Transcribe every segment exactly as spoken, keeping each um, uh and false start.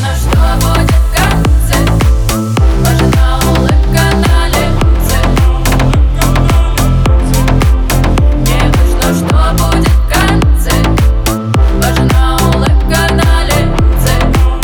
важно, что будет в конце. Важна улыбка на лице. Не важно, что будет в конце. Важна улыбка на лице.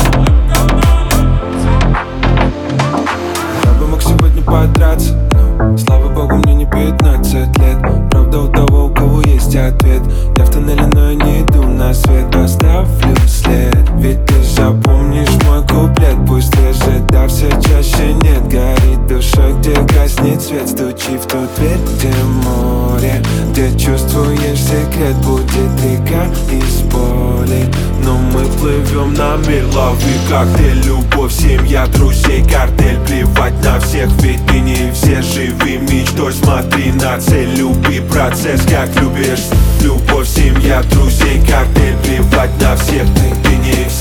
Я бы мог сегодня подраться, но, слава богу, мне не пятнадцать лет. Правда, у того, у кого есть ответ. Я в тоннеле, но я не иду на свет. Оставлю след, ведь ты запомнишь мой куплет. Пусть реже, да все чаще нет. Горит душа, где гаснет свет. Стучи в ту дверь, где море, где чувствуешь секрет. Будет река из боли, но мы плывем на мир. Лови коктейль, любовь, семья, друзей, картель. Плевать на всех, ведь ты не все. Живи мечтой, смотри на цель. Люби процесс, как любишь. Любовь, семья, друзей, коктейль. Плевать на всех, ты, ты не все.